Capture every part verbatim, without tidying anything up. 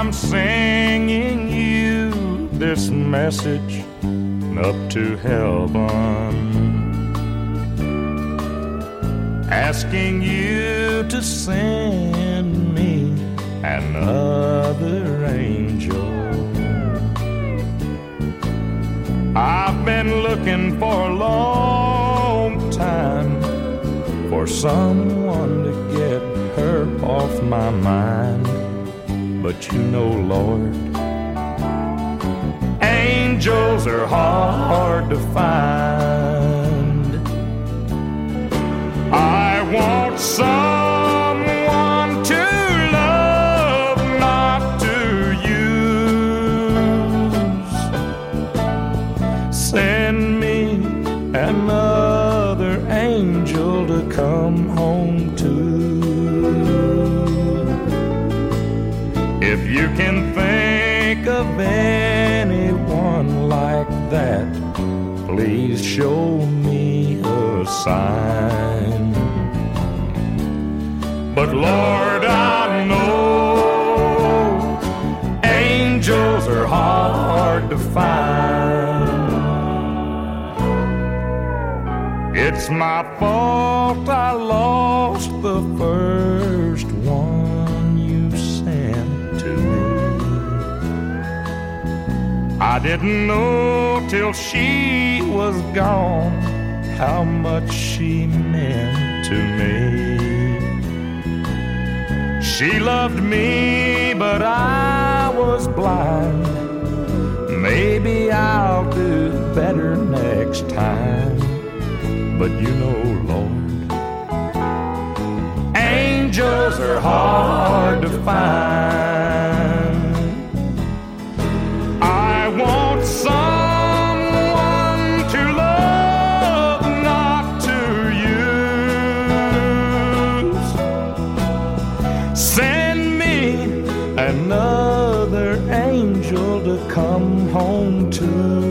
I'm singing you this message up to heaven, asking you to send me another angel. I've been looking for a long time for someone to get her off my mind. But you know, Lord, angels are hard to find. I want someone to love, not to use. Send me another angel to come home to. If you can think of anyone like that, please show me a sign. But Lord, I know angels are hard to find. It's my fault I lost the first one you sent to me. I didn't know till she was gone how much she meant to me. She loved me, but I was blind. Maybe I'll do better next time. But you know, Lord, angels are hard to find. I want someone to love, not to use. Send me another angel to come home to.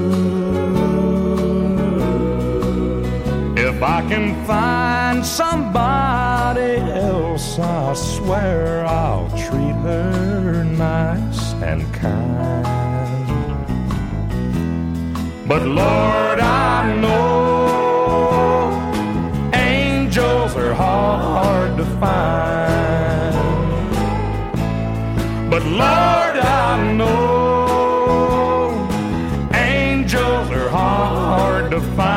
If I can find somebody else, I swear I'll treat her nice and kind. But Lord, I know angels are hard to find. But Lord, I know angels are hard to find.